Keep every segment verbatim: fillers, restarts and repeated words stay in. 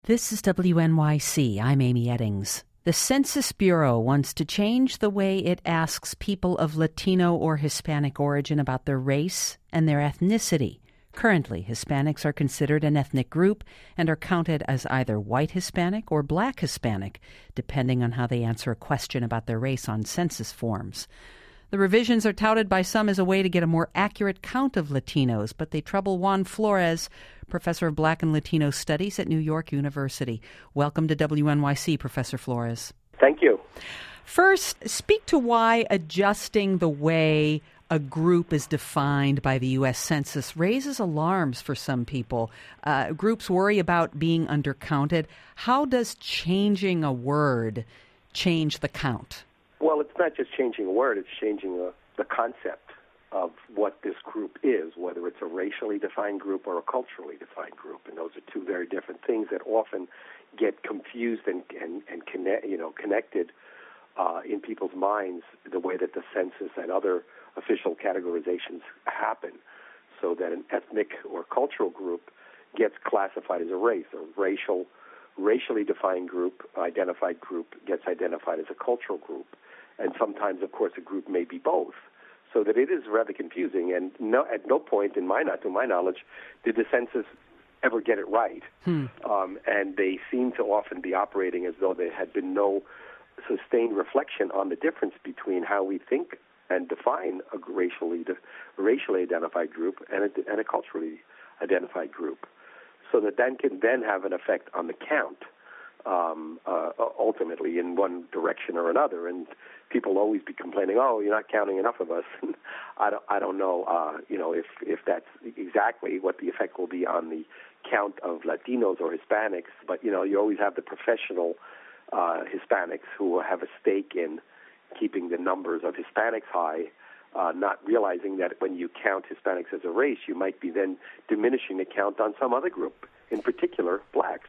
This is W N Y C. I'm Amy Eddings. The Census Bureau wants to change the way it asks people of Latino or Hispanic origin about their race and their ethnicity. Currently, Hispanics are considered an ethnic group and are counted as either white Hispanic or black Hispanic, depending on how they answer a question about their race on census forms. The revisions are touted by some as a way to get a more accurate count of Latinos, but they trouble Juan Flores, professor of Black and Latino Studies at New York University. Welcome to W N Y C, Professor Flores. Thank you. First, speak to why adjusting the way a group is defined by the U S Census raises alarms for some people. Uh, groups worry about being undercounted. How does changing a word change the count? Well, it's not just changing a word, it's changing a, the concept of what this group is, whether it's a racially defined group or a culturally defined group. And those are two very different things that often get confused and, and, and connect, you know, connected uh, in people's minds the way that the census and other official categorizations happen, so that an ethnic or cultural group gets classified as a race. A racial, racially defined group, identified group, gets identified as a cultural group. And sometimes, of course, a group may be both, so that it is rather confusing. And no, at no point, in my to my knowledge, did the census ever get it right. Hmm. Um, and they seem to often be operating as though there had been no sustained reflection on the difference between how we think and define a racially racially identified group and a, and a culturally identified group, so that that can then have an effect on the count. Um, uh, ultimately in one direction or another, and people will always be complaining, oh, you're not counting enough of us. And I don't, I don't know, uh, you know, if, if that's exactly what the effect will be on the count of Latinos or Hispanics, but, you know, you always have the professional uh, Hispanics who have a stake in keeping the numbers of Hispanics high, uh, not realizing that when you count Hispanics as a race, you might be then diminishing the count on some other group, in particular, blacks.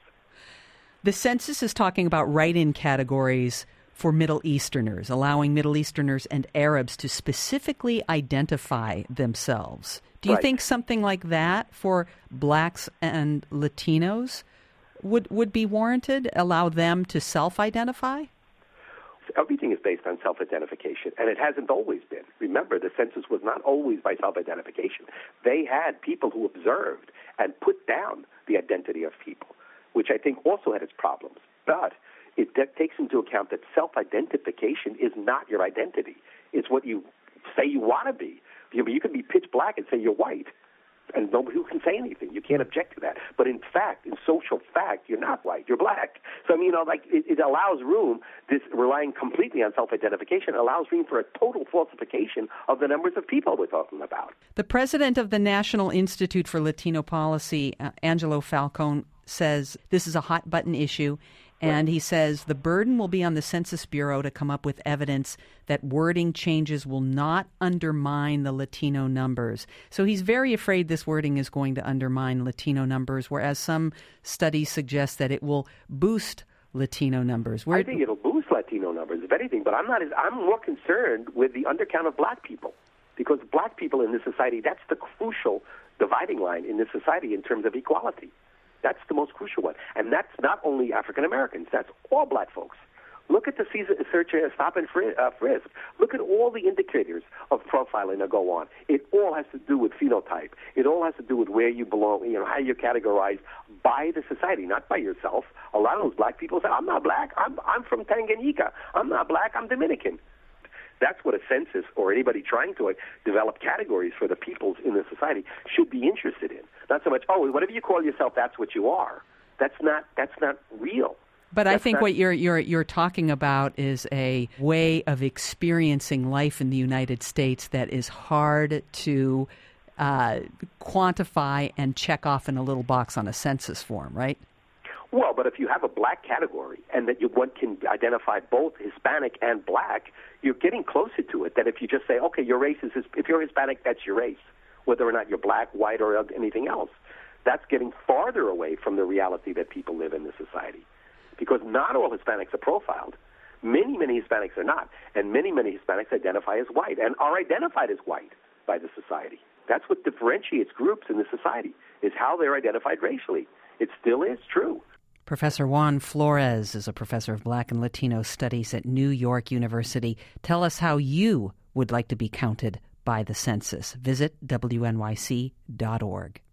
The census is talking about write-in categories for Middle Easterners, allowing Middle Easterners and Arabs to specifically identify themselves. Do you right. think something like that for blacks and Latinos would, would be warranted, allow them to self-identify? Everything is based on self-identification, and it hasn't always been. Remember, the census was not always by self-identification. They had people who observed and put down the identity of people, which I think also had its problems. But it t- takes into account that self-identification is not your identity. It's what you say you want to be. You, you can be pitch black and say you're white, and nobody who can say anything. You can't object to that. But in fact, in social fact, you're not white, you're black. So, I mean, you know, like it, it allows room, this relying completely on self-identification allows room for a total falsification of the numbers of people we're talking about. The president of the National Institute for Latino Policy, uh, Angelo Falcone, says this is a hot-button issue, and he says the burden will be on the Census Bureau to come up with evidence that wording changes will not undermine the Latino numbers. So he's very afraid this wording is going to undermine Latino numbers, whereas some studies suggest that it will boost Latino numbers. Where I think it'll boost Latino numbers, if anything, but I'm not. As, I'm more concerned with the undercount of black people, because black people in this society, that's the crucial dividing line in this society in terms of equality. That's the most crucial one. And that's not only African Americans, that's all black folks. Look at the Caesar search, uh, stop and frisk, uh, frisk. Look at all the indicators of profiling that go on. It all has to do with phenotype. It all has to do with where you belong, you know, how you're categorized by the society, not by yourself. A lot of those black people say, I'm not black, I'm, I'm from Tanganyika. I'm not black, I'm Dominican. That's what a census or anybody trying to develop categories for the peoples in the society should be interested in. Not so much, oh, whatever you call yourself, that's what you are. That's not that's not real. But that's I think not... what you're you're you're talking about is a way of experiencing life in the United States that is hard to uh, quantify and check off in a little box on a census form, right? Well, but if you have a black category and that you one can identify both Hispanic and black, you're getting closer to it than if you just say, okay, your race is, if you're Hispanic, that's your race, whether or not you're black, white, or anything else. That's getting farther away from the reality that people live in this society, because not all Hispanics are profiled. Many, many Hispanics are not, and many, many Hispanics identify as white and are identified as white by the society. That's what differentiates groups in the society, is how they're identified racially. It still is true. Professor Juan Flores is a professor of Black and Latino Studies at New York University. Tell us how you would like to be counted by the census. Visit W N Y C dot org.